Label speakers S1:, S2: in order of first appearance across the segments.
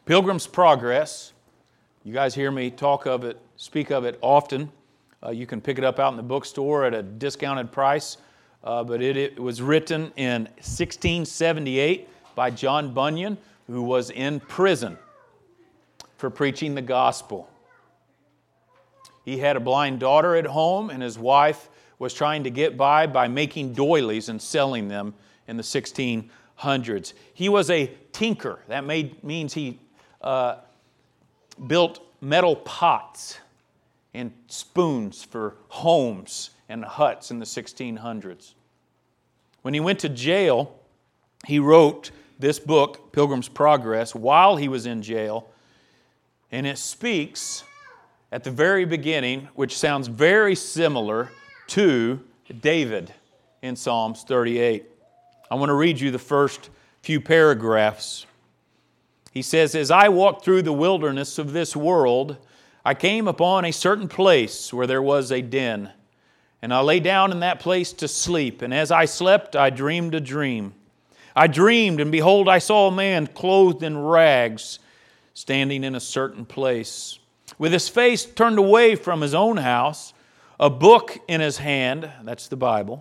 S1: Pilgrim's Progress. You guys hear me speak of it often. You can pick it up out in the bookstore at a discounted price. But it was written in 1678 by John Bunyan, who was in prison for preaching the gospel. He had a blind daughter at home, and his wife was trying to get by making doilies and selling them in the 1600s. He was a tinker. That means he built metal pots and spoons for homes and huts in the 1600s. When he went to jail, he wrote this book, Pilgrim's Progress, while he was in jail, and it speaks at the very beginning, which sounds very similar to David in Psalms 38. I want to read you the first few paragraphs. He says, "As I walked through the wilderness of this world, I came upon a certain place where there was a den. And I lay down in that place to sleep. And as I slept, I dreamed a dream. I dreamed, and behold, I saw a man clothed in rags, standing in a certain place, with his face turned away from his own house, a book in his hand," that's the Bible,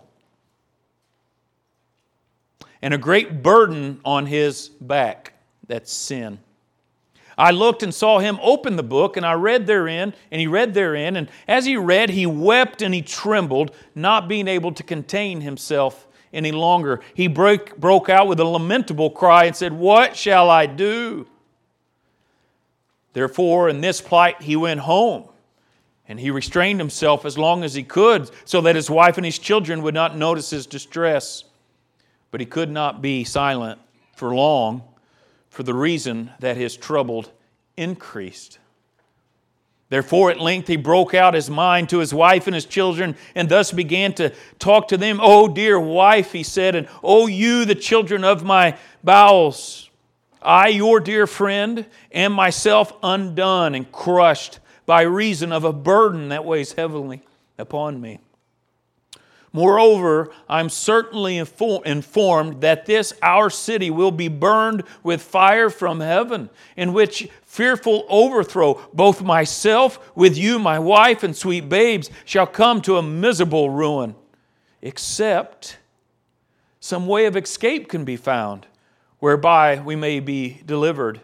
S1: "and a great burden on his back," that's sin. I looked and saw him open the book, and he read therein, and as he read, he wept and he trembled, not being able to contain himself any longer. He broke out with a lamentable cry and said, "What shall I do?" Therefore, in this plight, he went home, and he restrained himself as long as he could, so that his wife and his children would not notice his distress. But he could not be silent for long, for the reason that his trouble increased. Therefore, at length, he broke out his mind to his wife and his children, and thus began to talk to them. "O dear wife," he said, "and O you, the children of my bowels, I, your dear friend, am myself undone and crushed by reason of a burden that weighs heavily upon me. Moreover, I'm certainly informed that this our city will be burned with fire from heaven, in which fearful overthrow both myself with you, my wife, and sweet babes shall come to a miserable ruin, except some way of escape can be found, whereby we may be delivered."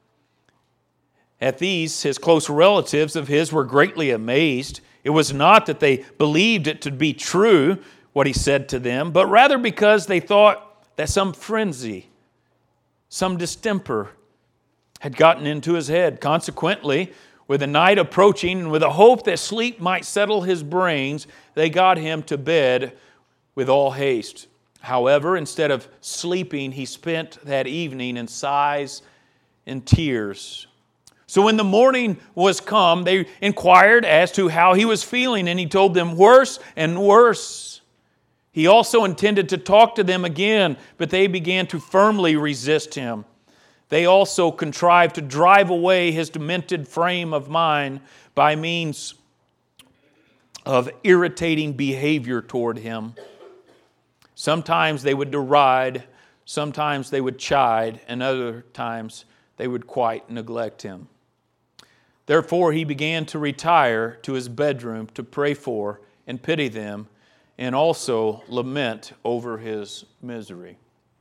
S1: At these, his close relatives of his were greatly amazed. It was not that they believed it to be true, what he said to them, but rather because they thought that some frenzy, some distemper had gotten into his head. Consequently, with the night approaching and with a hope that sleep might settle his brains, they got him to bed with all haste. However, instead of sleeping, he spent that evening in sighs and tears. So when the morning was come, they inquired as to how he was feeling, and he told them worse and worse. He also intended to talk to them again, but they began to firmly resist him. They also contrived to drive away his demented frame of mind by means of irritating behavior toward him. Sometimes they would deride, sometimes they would chide, and other times they would quite neglect him. Therefore, he began to retire to his bedroom to pray for and pity them, and also lament over his misery.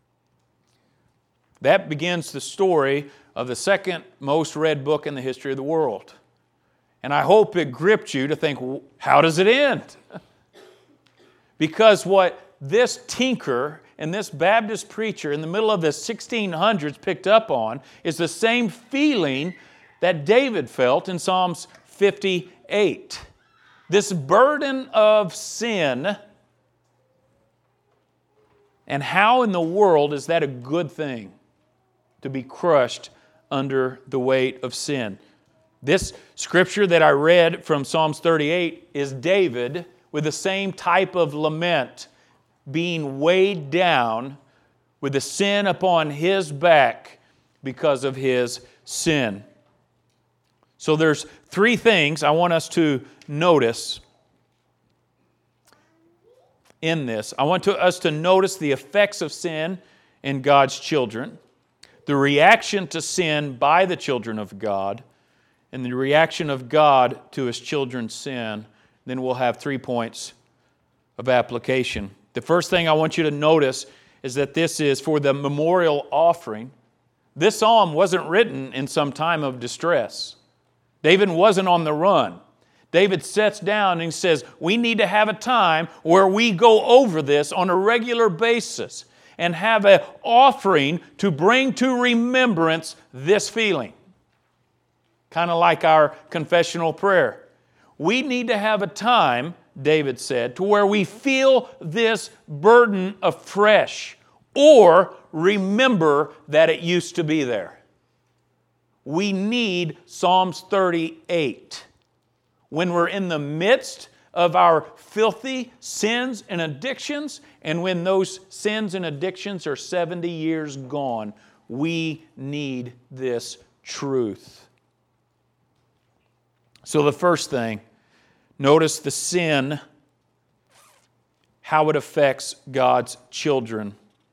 S1: That begins the story of the second most read book in the history of the world. And I hope it gripped you to think, how does it end? Because what this tinker and this Baptist preacher in the middle of the 1600s picked up on is the same feeling that David felt in Psalms 58. This burden of sin, and how in the world is that a good thing, to be crushed under the weight of sin? This scripture that I read from Psalms 38 is David with the same type of lament, being weighed down with the sin upon his back because of his sin. So there's three things I want us to notice in this. I want us to notice the effects of sin in God's children, the reaction to sin by the children of God, and the reaction of God to His children's sin. Then we'll have 3 points of application. The first thing I want you to notice is that this is for the memorial offering. This psalm wasn't written in some time of distress. David wasn't on the run. David sits down and he says, we need to have a time where we go over this on a regular basis and have an offering to bring to remembrance this feeling. Kind of like our confessional prayer. We need to have a time, David said, to where we feel this burden afresh or remember that it used to be there. We need Psalms 38. When we're in the midst of our filthy sins and addictions, and when those sins and addictions are 70 years gone, we need this truth. So the first thing, notice the sin, how it affects God's children.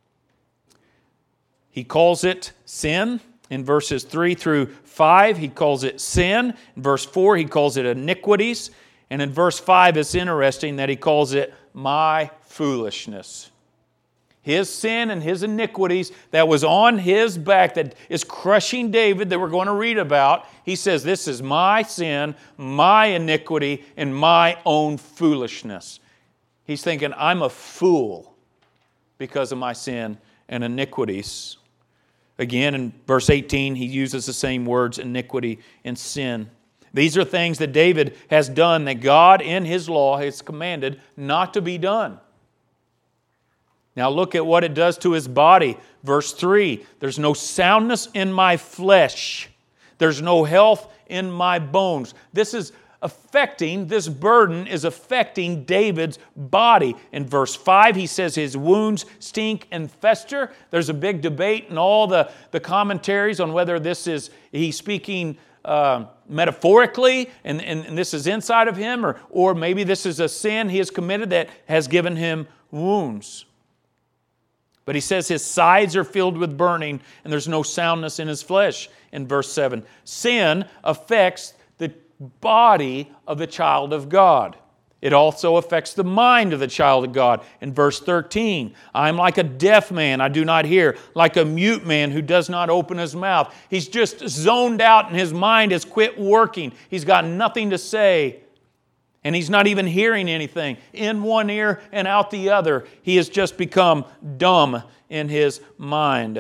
S1: He calls it sin. In verses 3 through 5, he calls it sin. In verse 4, he calls it iniquities. And in verse 5, it's interesting that he calls it my foolishness. His sin and his iniquities that was on his back, that is crushing David, that we're going to read about. He says, this is my sin, my iniquity, and my own foolishness. He's thinking, I'm a fool because of my sin and iniquities. Again, in verse 18, he uses the same words, iniquity and sin. These are things that David has done that God in His law has commanded not to be done. Now look at what it does to his body. Verse 3, there's no soundness in my flesh. There's no health in my bones. This burden is affecting David's body. In verse 5, he says his wounds stink and fester. There's a big debate in all the commentaries on whether he's speaking metaphorically and this is inside of him, or maybe this is a sin he has committed that has given him wounds. But he says his sides are filled with burning and there's no soundness in his flesh. In verse 7, sin affects the body of the child of God. It also affects the mind of the child of God. In verse 13, I am like a deaf man, I do not hear, like a mute man who does not open his mouth. He's just zoned out and his mind has quit working. He's got nothing to say. And he's not even hearing anything. In one ear and out the other. He has just become dumb in his mind.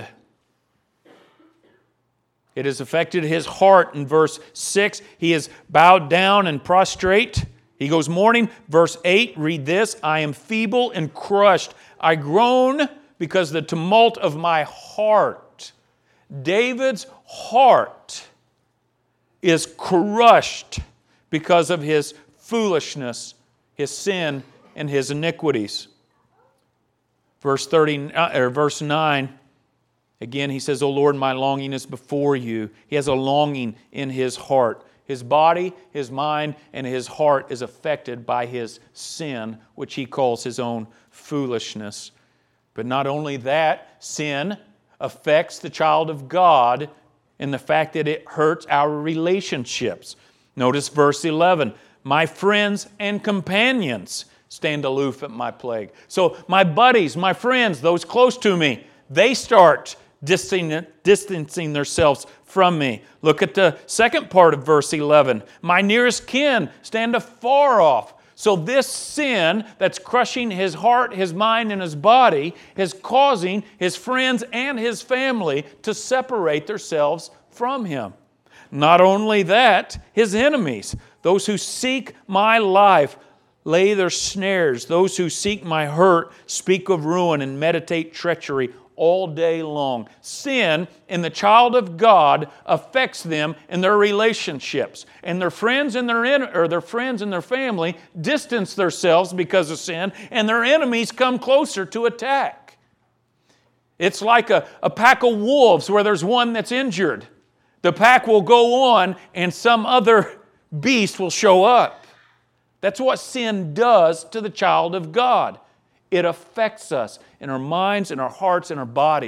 S1: It has affected his heart. In verse 6, he is bowed down and prostrate. He goes mourning. Verse 8, read this. I am feeble and crushed. I groan because of the tumult of my heart. David's heart is crushed because of his foolishness, his sin, and his iniquities. Verse 9, again he says, O Lord, my longing is before you. He has a longing in his heart. His body, his mind, and his heart is affected by his sin, which he calls his own foolishness. But not only that, sin affects the child of God in the fact that it hurts our relationships. Notice verse 11. My friends and companions stand aloof at my plague. So my buddies, my friends, those close to me, they start distancing themselves from me. Look at the second part of verse 11. My nearest kin stand afar off. So this sin that's crushing his heart, his mind, and his body is causing his friends and his family to separate themselves from him. Not only that, his enemies, those who seek my life, lay their snares. Those who seek my hurt speak of ruin and meditate treachery all day long. Sin in the child of God affects them in their relationships. And their friends and their friends and their family distance themselves because of sin, and their enemies come closer to attack. It's like a pack of wolves where there's one that's injured. The pack will go on and some other beast will show up. That's what sin does to the child of God. It affects us in our minds, in our hearts, in our bodies.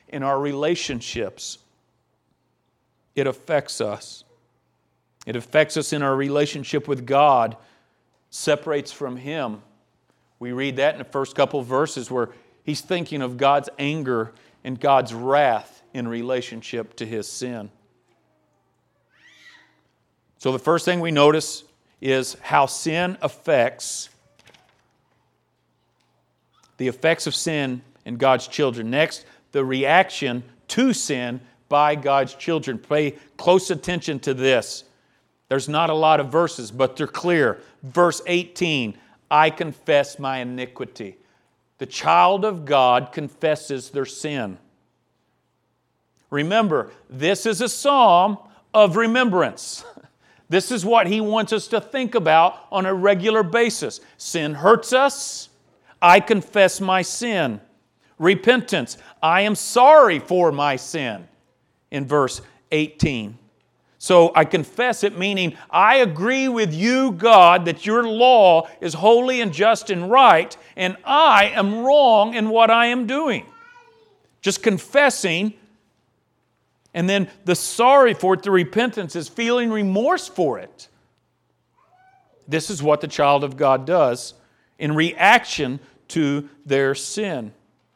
S1: in our relationships. It affects us. It affects us in our relationship with God, separates from Him. We read that in the first couple of verses where he's thinking of God's anger and God's wrath in relationship to his sin. So the first thing we notice is how sin affects the effects of sin in God's children. Next, the reaction to sin by God's children. Pay close attention to this. There's not a lot of verses, but they're clear. Verse 18, I confess my iniquity. The child of God confesses their sin. Remember, this is a psalm of remembrance. This is what he wants us to think about on a regular basis. Sin hurts us. I confess my sin. Repentance. I am sorry for my sin. In verse 18. So I confess it, meaning I agree with you, God, that your law is holy and just and right, and I am wrong in what I am doing. Just confessing, and then the sorry for it, the repentance, is feeling remorse for it. This is what the child of God does in reaction to their sin.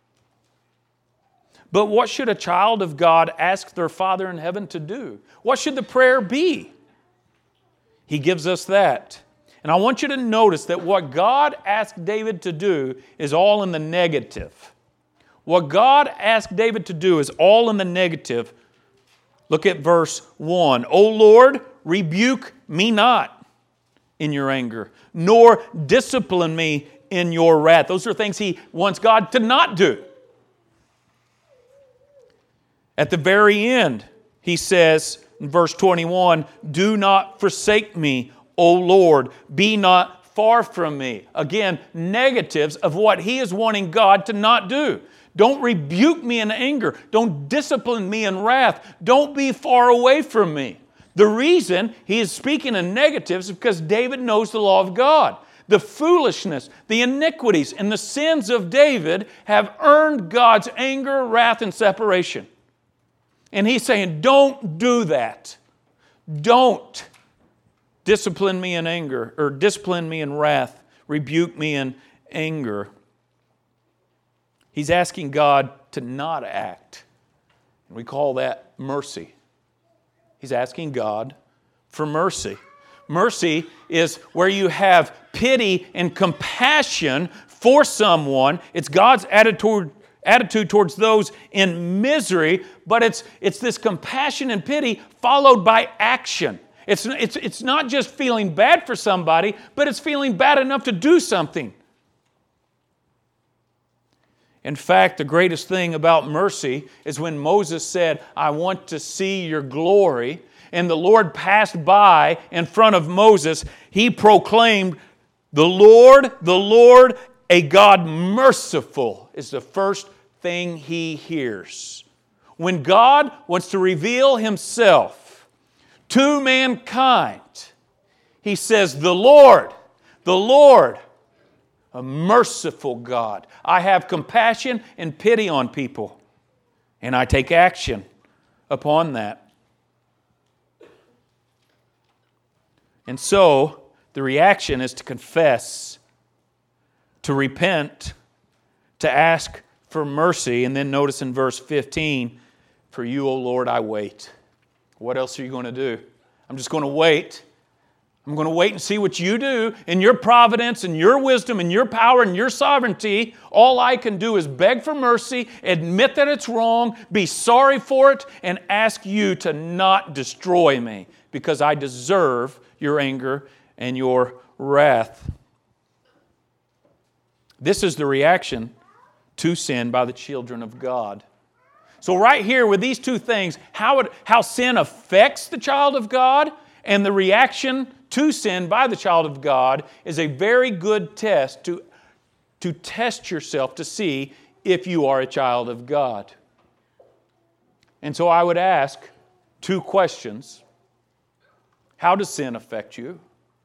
S1: But what should a child of God ask their Father in heaven to do? What should the prayer be? He gives us that. And I want you to notice that what God asked David to do is all in the negative. What God asked David to do is all in the negative. Look at verse 1. O Lord, rebuke me not in your anger, nor discipline me in your wrath. Those are things he wants God to not do. At the very end, he says in verse 21, do not forsake me, O Lord, be not far from me. Again, negatives of what he is wanting God to not do. Don't rebuke me in anger. Don't discipline me in wrath. Don't be far away from me. The reason he is speaking in negatives is because David knows the law of God. The foolishness, the iniquities, and the sins of David have earned God's anger, wrath, and separation. And he's saying, don't do that. Don't discipline me in anger, or discipline me in wrath, rebuke me in anger. He's asking God to not act. And we call that mercy. He's asking God for mercy. Mercy is where you have pity and compassion for someone. It's God's attitude towards those in misery, but it's this compassion and pity followed by action. It's not just feeling bad for somebody, but it's feeling bad enough to do something. In fact, the greatest thing about mercy is when Moses said, I want to see your glory, and the Lord passed by in front of Moses, he proclaimed, the Lord, a God merciful is the first thing he hears. When God wants to reveal himself to mankind, he says, the Lord, a merciful God. I have compassion and pity on people, and I take action upon that. And so, the reaction is to confess, to repent, to ask for mercy. And then notice in verse 15, for you, O Lord, I wait. What else are you going to do? I'm just going to wait. I'm going to wait and see what you do in your providence and your wisdom and your power and your sovereignty. All I can do is beg for mercy, admit that it's wrong, be sorry for it, and ask you to not destroy me because I deserve your anger and your wrath. This is the reaction to sin by the children of God. So right here with these two things, how sin affects the child of God and the reaction to sin by the child of God is a very good test to test yourself to see if you are a child of God. And so I would ask two questions. How does sin affect you?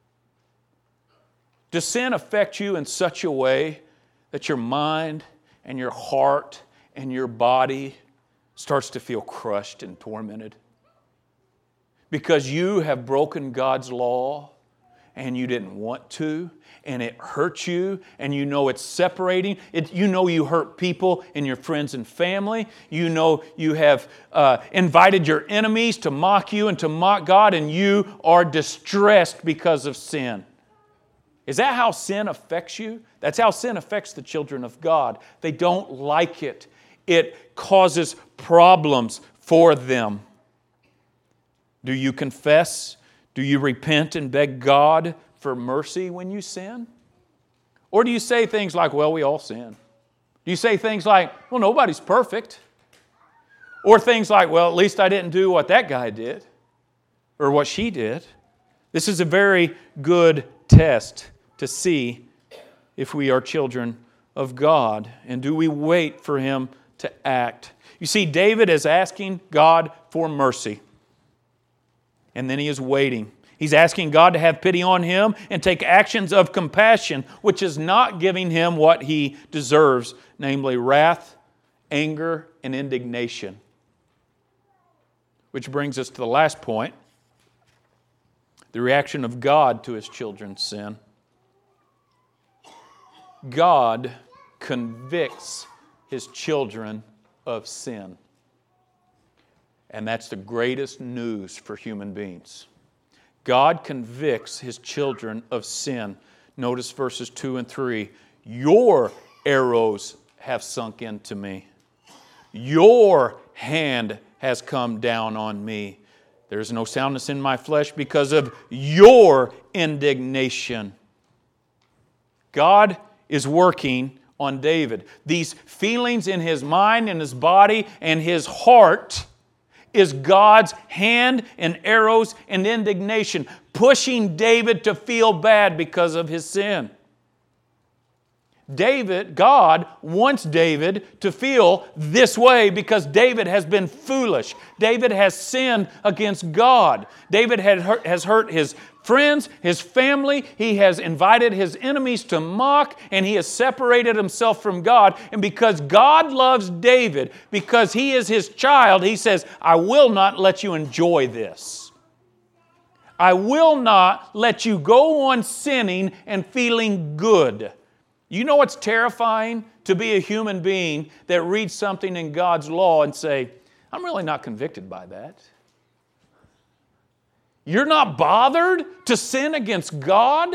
S1: Does sin affect you in such a way that your mind and your heart and your body starts to feel crushed and tormented. Because you have broken God's law and you didn't want to, and it hurts you, and you know it's separating. You know you hurt people in your friends and family. You know you have invited your enemies to mock you and to mock God, and you are distressed because of sin. Is that how sin affects you? That's how sin affects the children of God. They don't like it. It causes problems for them. Do you confess? Do you repent and beg God for mercy when you sin? Or do you say things like, well, we all sin? Do you say things like, well, nobody's perfect? Or things like, well, at least I didn't do what that guy did or what she did. This is a very good test to see if we are children of God. And do we wait for Him to act? You see, David is asking God for mercy. And then he is waiting. He's asking God to have pity on him and take actions of compassion, which is not giving him what he deserves, namely wrath, anger, and indignation. Which brings us to the last point, the reaction of God to His children's sin. God convicts His children of sin. And that's the greatest news for human beings. God convicts His children of sin. Notice verses 2 and 3. Your arrows have sunk into me. Your hand has come down on me. There is no soundness in my flesh because of your indignation. God is working on David. These feelings in his mind and his body and his heart is God's hand and arrows and indignation, pushing David to feel bad because of his sin. God wants David to feel this way because David has been foolish. David has sinned against God. David has hurt his friends, his family. He has invited his enemies to mock, and he has separated himself from God. And because God loves David, because he is his child, he says, I will not let you enjoy this. I will not let you go on sinning and feeling good. You know what's terrifying? To be a human being that reads something in God's law and say, I'm really not convicted by that. You're not bothered to sin against God?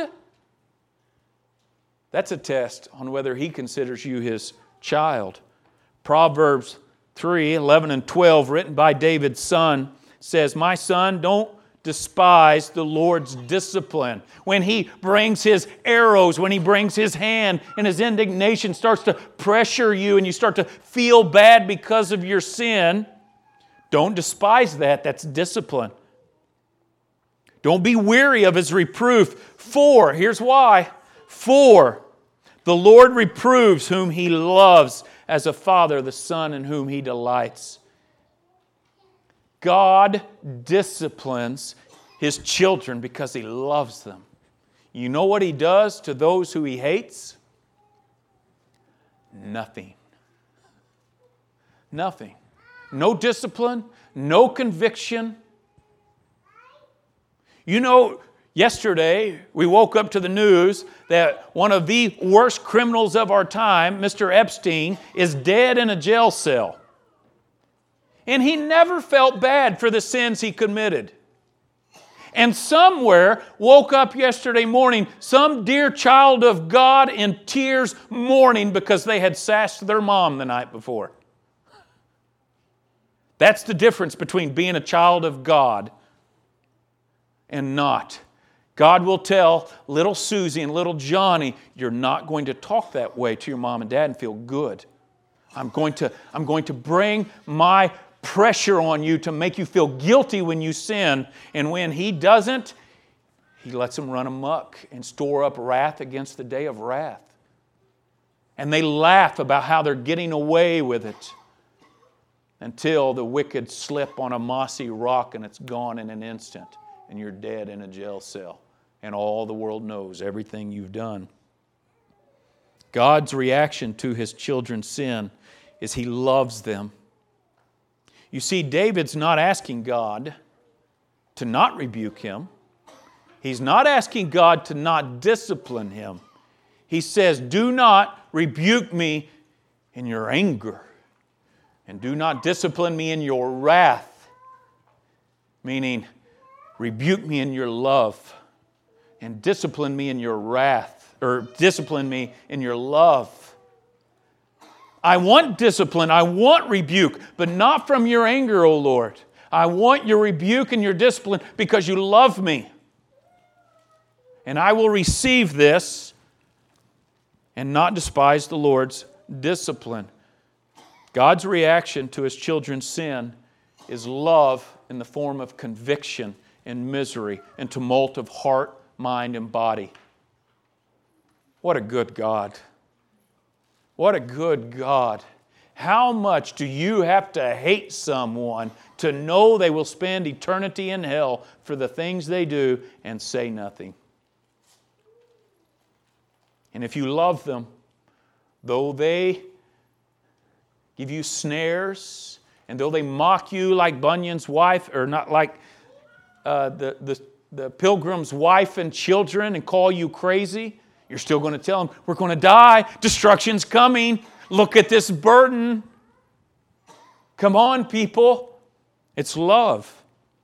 S1: That's a test on whether He considers you His child. Proverbs 3:11 and 12, written by David's son, says, My son, don't despise the Lord's discipline. When He brings His arrows, when He brings His hand and His indignation starts to pressure you and you start to feel bad because of your sin, don't despise that. That's discipline. Don't be weary of His reproof. For, here's why. For the Lord reproves whom He loves, as a father the son in whom He delights. God disciplines His children because He loves them. You know what He does to those who He hates? Nothing. Nothing. No discipline, no conviction. You know, yesterday we woke up to the news that one of the worst criminals of our time, Mr. Epstein, is dead in a jail cell. And he never felt bad for the sins he committed. And somewhere woke up yesterday morning some dear child of God in tears mourning because they had sashed their mom the night before. That's the difference between being a child of God and not. God will tell little Susie and little Johnny, you're not going to talk that way to your mom and dad and feel good. I'm going to bring my pressure on you to make you feel guilty when you sin. And when He doesn't, He lets them run amok and store up wrath against the day of wrath. And they laugh about how they're getting away with it until the wicked slip on a mossy rock and it's gone in an instant. And you're dead in a jail cell. And all the world knows everything you've done. God's reaction to His children's sin is He loves them. You see, David's not asking God to not rebuke him. He's not asking God to not discipline him. He says, do not rebuke me in your anger, and do not discipline me in your wrath. Meaning, rebuke me in your love, and discipline me in your wrath, or discipline me in your love. I want discipline, I want rebuke, but not from your anger, O Lord. I want your rebuke and your discipline because you love me. And I will receive this and not despise the Lord's discipline. God's reaction to His children's sin is love in the form of conviction and misery and tumult of heart, mind, and body. What a good God. What a good God. How much do you have to hate someone to know they will spend eternity in hell for the things they do and say nothing? And if you love them, though they give you snares, and though they mock you like Bunyan's wife, or not like the pilgrim's wife and children, and call you crazy, you're still going to tell them, we're going to die, destruction's coming, look at this burden. Come on, people. It's love.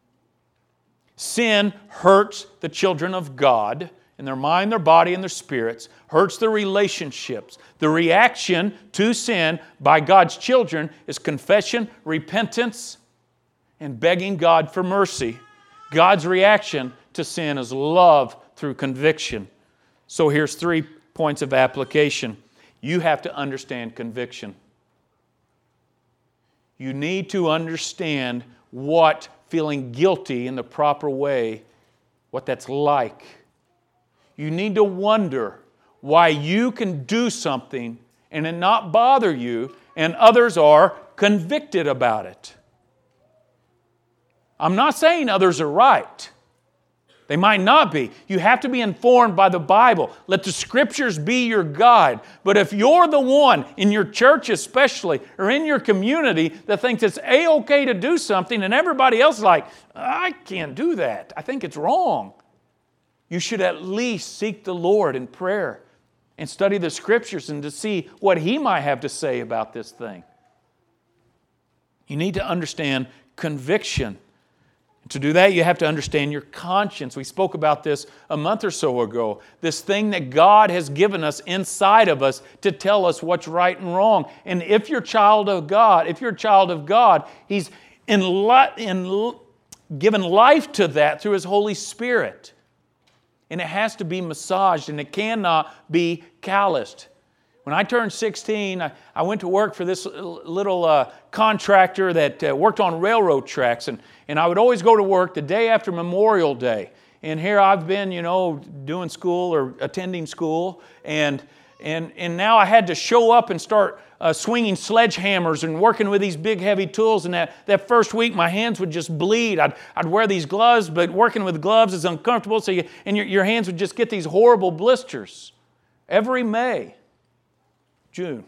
S1: Sin hurts the children of God in their mind, their body, and their spirits, hurts their relationships. The reaction to sin by God's children is confession, repentance, and begging God for mercy. God's reaction to sin is love through conviction. So here's 3 points of application. You have to understand conviction. You need to understand what feeling guilty in the proper way, what that's like. You need to wonder why you can do something and it not bother you, and others are convicted about it. I'm not saying others are right. They might not be. You have to be informed by the Bible. Let the Scriptures be your guide. But if you're the one, in your church especially, or in your community, that thinks it's A-okay to do something, and everybody else is like, I can't do that. I think it's wrong. You should at least seek the Lord in prayer and study the Scriptures and to see what He might have to say about this thing. You need to understand conviction. To do that, you have to understand your conscience. We spoke about this a month or so ago. This thing that God has given us inside of us to tell us what's right and wrong. And if you're a child of God, He's given life to that through His Holy Spirit. And it has to be massaged, and it cannot be calloused. When I turned 16, I went to work for this little contractor that worked on railroad tracks. And I would always go to work the day after Memorial Day. And here I've been, doing school or attending school. And now I had to show up and start swinging sledgehammers and working with these big heavy tools. And that first week my hands would just bleed. I'd wear these gloves, but working with gloves is uncomfortable. So your hands would just get these horrible blisters every May, June.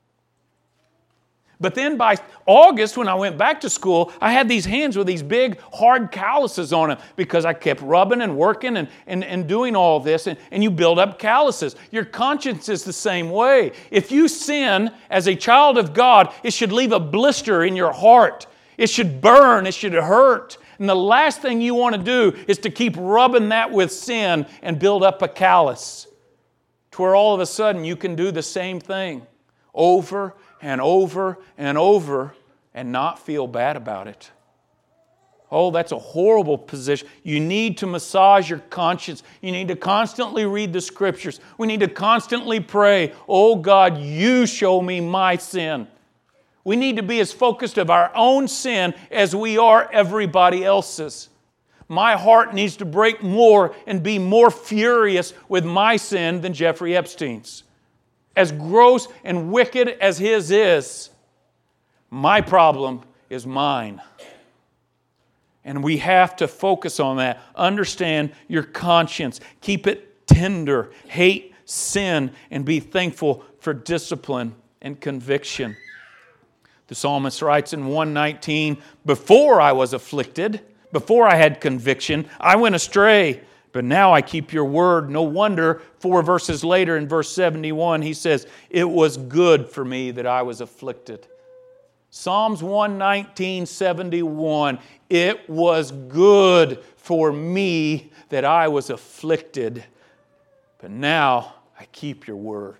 S1: But then by August, when I went back to school, I had these hands with these big, hard calluses on them because I kept rubbing and working and doing all this, and you build up calluses. Your conscience is the same way. If you sin as a child of God, it should leave a blister in your heart. It should burn. It should hurt. And the last thing you want to do is to keep rubbing that with sin and build up a callus to where all of a sudden you can do the same thing over and over and over and not feel bad about it. Oh, that's a horrible position. You need to massage your conscience. You need to constantly read the Scriptures. We need to constantly pray, oh God, you show me my sin. We need to be as focused of our own sin as we are everybody else's. My heart needs to break more and be more furious with my sin than Jeffrey Epstein's. As gross and wicked as his is, my problem is mine. And we have to focus on that. Understand your conscience. Keep it tender. Hate sin and be thankful for discipline and conviction. The psalmist writes in 119, before I was afflicted, before I had conviction, I went astray, but now I keep your word. No wonder 4 verses later in verse 71, he says, it was good for me that I was afflicted. Psalms 119, 71, it was good for me that I was afflicted, but now I keep your word.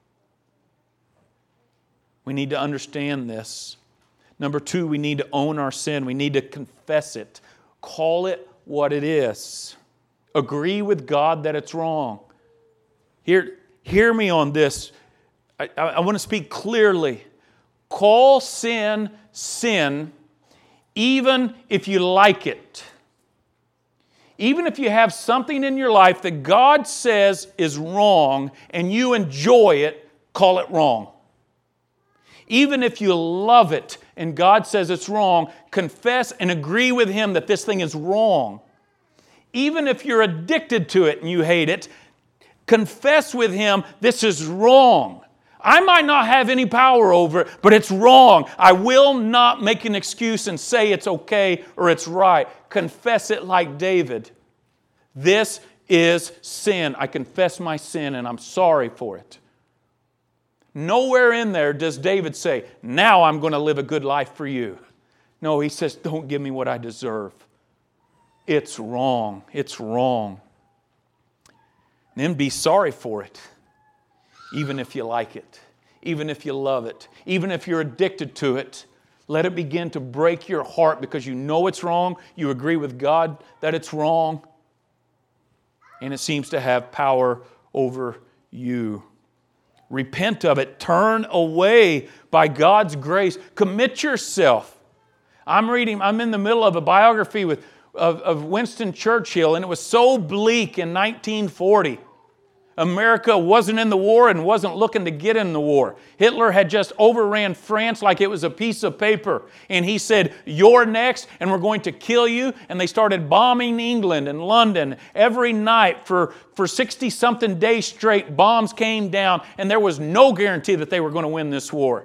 S1: We need to understand this. Number 2, we need to own our sin. We need to confess it. Call it what it is. Agree with God that it's wrong. Hear me on this. I want to speak clearly. Call sin, sin, even if you like it. Even if you have something in your life that God says is wrong and you enjoy it, call it wrong. Even if you love it and God says it's wrong, confess and agree with Him that this thing is wrong. Even if you're addicted to it and you hate it, confess with Him, this is wrong. I might not have any power over it, but it's wrong. I will not make an excuse and say it's okay or it's right. Confess it like David. This is sin. I confess my sin and I'm sorry for it. Nowhere in there does David say, now I'm going to live a good life for you. No, he says, don't give me what I deserve. It's wrong. It's wrong. And then be sorry for it, even if you like it, even if you love it, even if you're addicted to it. Let it begin to break your heart because you know it's wrong. You agree with God that it's wrong. And it seems to have power over you. Repent of it. Turn away by God's grace. Commit yourself. I'm in the middle of a biography of Winston Churchill, and it was so bleak in 1940. America wasn't in the war and wasn't looking to get in the war. Hitler had just overran France like it was a piece of paper. And he said, you're next and we're going to kill you. And they started bombing England and London every night for 60-something days straight. Bombs came down and there was no guarantee that they were going to win this war.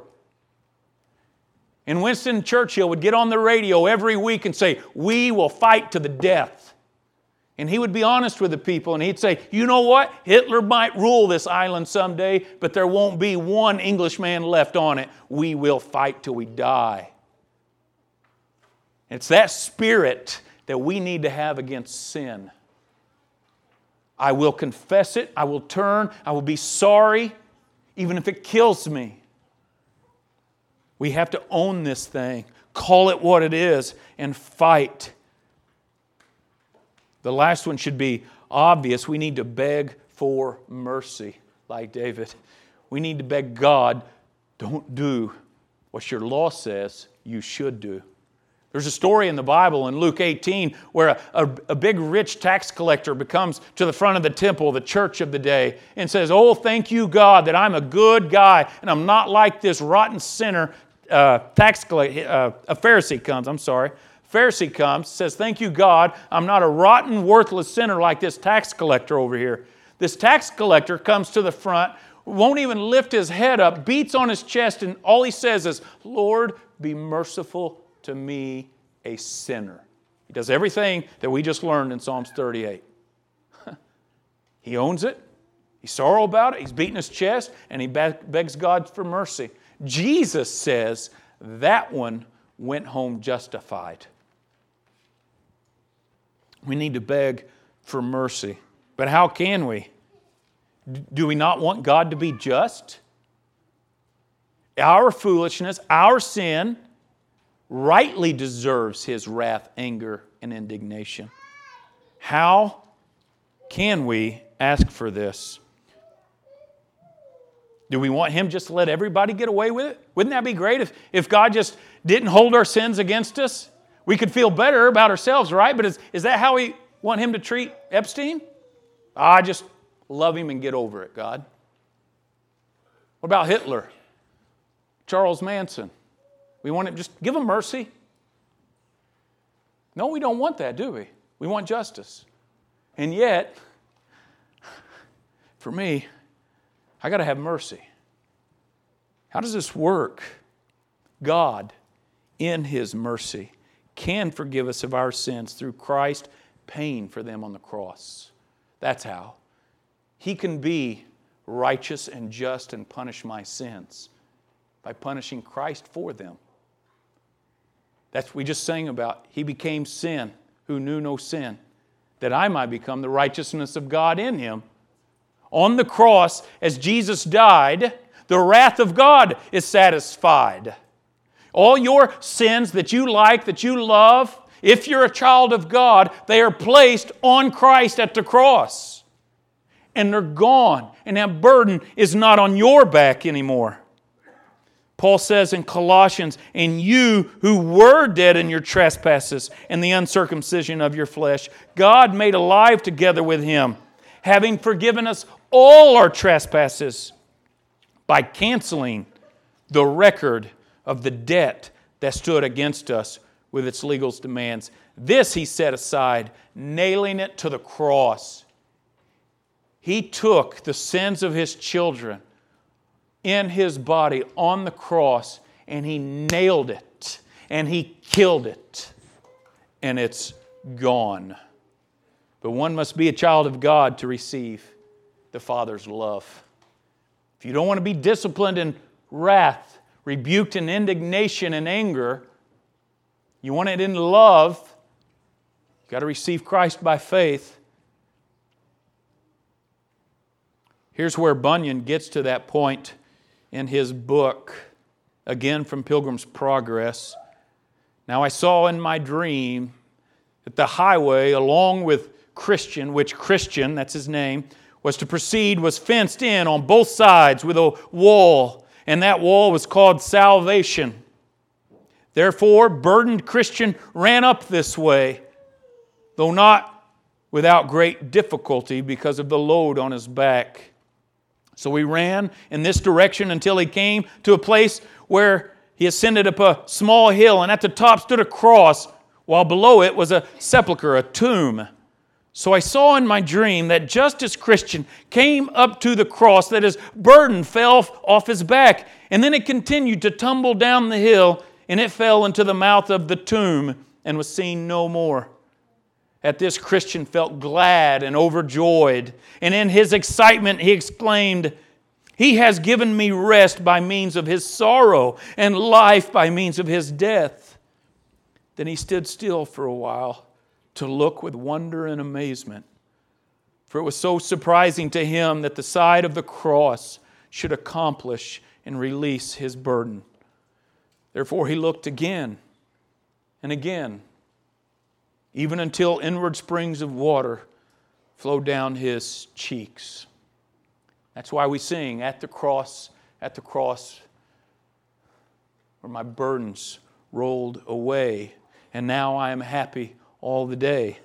S1: And Winston Churchill would get on the radio every week and say, we will fight to the death. And he would be honest with the people and he'd say, you know what? Hitler might rule this island someday, but there won't be one Englishman left on it. We will fight till we die. It's that spirit that we need to have against sin. I will confess it. I will turn. I will be sorry, even if it kills me. We have to own this thing, call it what it is, and fight. The last one should be obvious. We need to beg for mercy, like David. We need to beg God, don't do what your law says you should do. There's a story in the Bible in Luke 18 where a big rich tax collector comes to the front of the temple, the church of the day, and says, oh, thank you, God, that I'm a good guy and I'm not like this rotten sinner. Tax collector, a Pharisee comes, Pharisee comes, says, thank you, God, I'm not a rotten, worthless sinner like this tax collector over here. This tax collector comes to the front, won't even lift his head up, beats on his chest, and all he says is, Lord, be merciful to me, a sinner. He does everything that we just learned in Psalms 38. He owns it. He's sorrowful about it. He's beating his chest, and he begs God for mercy. Jesus says that one went home justified. We need to beg for mercy. But how can we? Do we not want God to be just? Our foolishness, our sin, rightly deserves His wrath, anger, and indignation. How can we ask for this? Do we want Him just to let everybody get away with it? Wouldn't that be great if God just didn't hold our sins against us? We could feel better about ourselves, right? But is that how we want Him to treat Epstein? I just love him and get over it, God. What about Hitler? Charles Manson? We want to just give him mercy? No, we don't want that, do we? We want justice. And yet, for me, I got to have mercy. How does this work? God, in His mercy, can forgive us of our sins through Christ paying for them on the cross. That's how. He can be righteous and just and punish my sins by punishing Christ for them. That's what we just sang about. He became sin who knew no sin, that I might become the righteousness of God in Him. On the cross, as Jesus died, the wrath of God is satisfied. All your sins that you like, that you love, if you're a child of God, they are placed on Christ at the cross. And they're gone. And that burden is not on your back anymore. Paul says in Colossians, "And you who were dead in your trespasses and the uncircumcision of your flesh, God made alive together with Him, having forgiven us all our trespasses by canceling the record of the debt that stood against us with its legal demands. This He set aside, nailing it to the cross." He took the sins of His children in His body on the cross, and He nailed it, and He killed it, and it's gone. But one must be a child of God to receive the Father's love. If you don't want to be disciplined in wrath, rebuked in indignation and anger, you want it in love, you've got to receive Christ by faith. Here's where Bunyan gets to that point in his book, again from Pilgrim's Progress. "Now I saw in my dream that the highway along with Christian, which Christian, that's his name, was to proceed, was fenced in on both sides with a wall, and that wall was called salvation. Therefore, burdened Christian ran up this way, though not without great difficulty because of the load on his back. So he ran in this direction until he came to a place where he ascended up a small hill, and at the top stood a cross, while below it was a sepulchre, a tomb. So I saw in my dream that just as Christian came up to the cross, that his burden fell off his back, and then it continued to tumble down the hill, and it fell into the mouth of the tomb and was seen no more. At this, Christian felt glad and overjoyed, and in his excitement he exclaimed, 'He has given me rest by means of His sorrow, and life by means of His death.' Then he stood still for a while to look with wonder and amazement, for it was so surprising to him that the side of the cross should accomplish and release his burden. Therefore he looked again and again, even until inward springs of water flowed down his cheeks." That's why we sing, at the cross, where my burdens rolled away, and now I am happy all the day.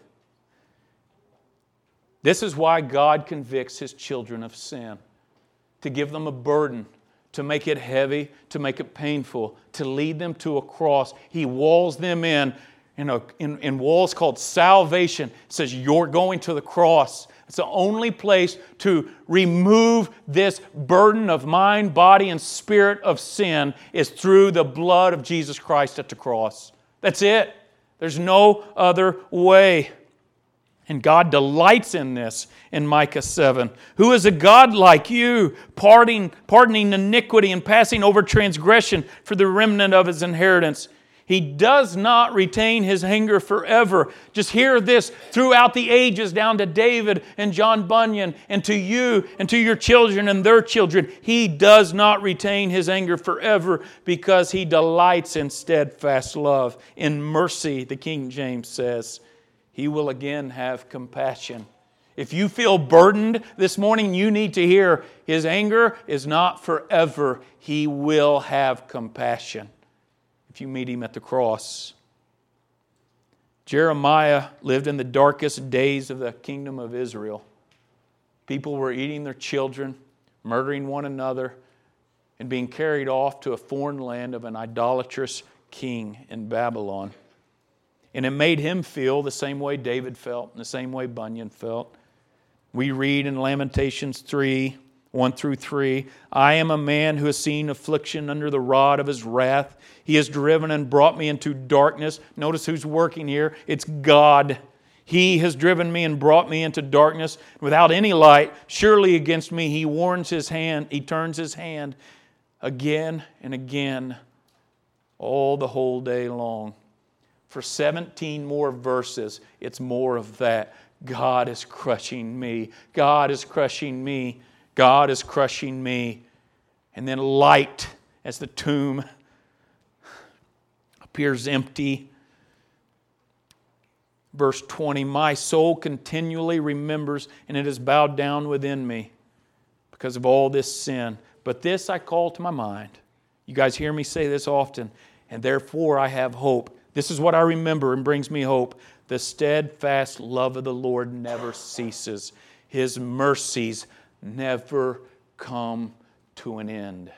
S1: This is why God convicts His children of sin, to give them a burden, to make it heavy, to make it painful, to lead them to a cross. He walls them in walls called salvation. It says, you're going to the cross. It's the only place to remove this burden of mind, body, and spirit of sin is through the blood of Jesus Christ at the cross. That's it. There's no other way. And God delights in this in Micah 7. "Who is a God like you, pardoning iniquity and passing over transgression for the remnant of His inheritance? He does not retain His anger forever." Just hear this throughout the ages, down to David and John Bunyan, and to you and to your children and their children. He does not retain His anger forever because He delights in steadfast love. In mercy, the King James says, He will again have compassion. If you feel burdened this morning, you need to hear His anger is not forever. He will have compassion if you meet Him at the cross. Jeremiah lived in the darkest days of the kingdom of Israel. People were eating their children, murdering one another, and being carried off to a foreign land of an idolatrous king in Babylon. And it made him feel the same way David felt, and the same way Bunyan felt. We read in Lamentations 3, 1 through 3. I am a man who has seen affliction under the rod of His wrath. He has driven and brought me into darkness. Notice who's working here. It's God. He has driven me and brought me into darkness without any light. Surely against me He warns His hand. He turns His hand again and again all the whole day long. For 17 more verses, it's more of that. God is crushing me. God is crushing me. God is crushing me. And then light as the tomb appears empty. Verse 20, my soul continually remembers, and it is bowed down within me because of all this sin. But this I call to my mind. You guys hear me say this often. And therefore I have hope. This is what I remember and brings me hope. The steadfast love of the Lord never ceases. His mercies never come to an end.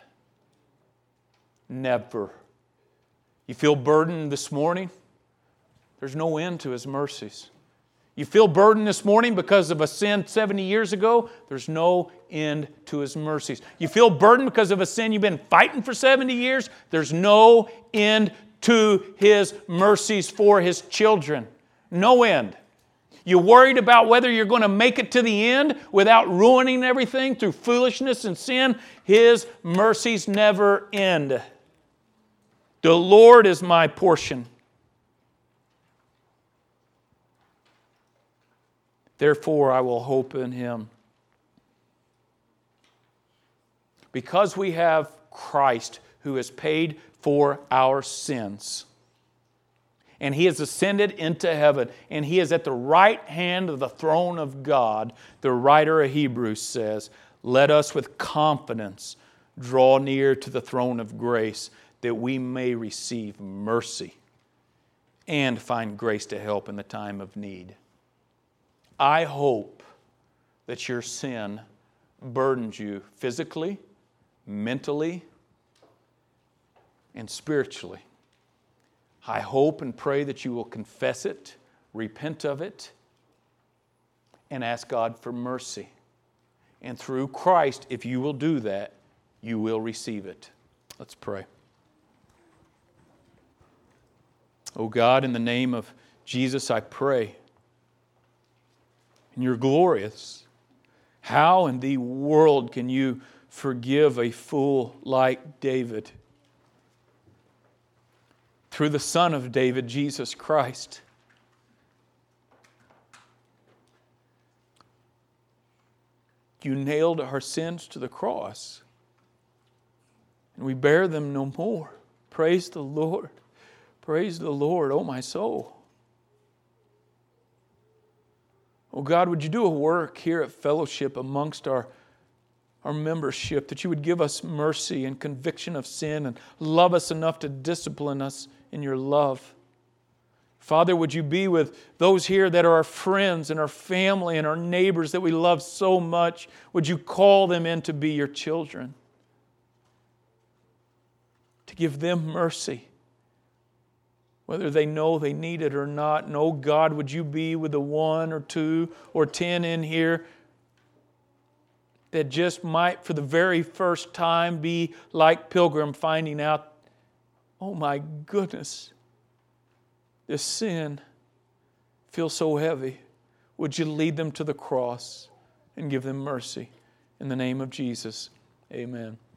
S1: Never. You feel burdened this morning? There's no end to His mercies. You feel burdened this morning because of a sin 70 years ago? There's no end to His mercies. You feel burdened because of a sin you've been fighting for 70 years? There's no end to His mercies for His children. No end. You worried about whether you're going to make it to the end without ruining everything through foolishness and sin? His mercies never end. The Lord is my portion. Therefore, I will hope in Him. Because we have Christ who has paid for our sins, and He has ascended into heaven, and He is at the right hand of the throne of God, the writer of Hebrews says, let us with confidence draw near to the throne of grace, that we may receive mercy and find grace to help in the time of need. I hope that your sin burdens you physically, mentally, and spiritually. I hope and pray that you will confess it, repent of it, and ask God for mercy. And through Christ, if you will do that, you will receive it. Let's pray. Oh God, in the name of Jesus, I pray. And You're glorious. How in the world can You forgive a fool like David? Through the Son of David, Jesus Christ. You nailed our sins to the cross, and we bear them no more. Praise the Lord. Praise the Lord, oh my soul. Oh God, would You do a work here at Fellowship amongst our membership, that You would give us mercy and conviction of sin and love us enough to discipline us in Your love. Father, would You be with those here that are our friends and our family and our neighbors that we love so much? Would You call them in to be Your children? To give them mercy, whether they know they need it or not. And oh God, would You be with the 1 or 2 or 10 in here that just might for the very first time be like Pilgrim, finding out, oh my goodness, this sin feels so heavy. Would You lead them to the cross and give them mercy? In the name of Jesus, amen.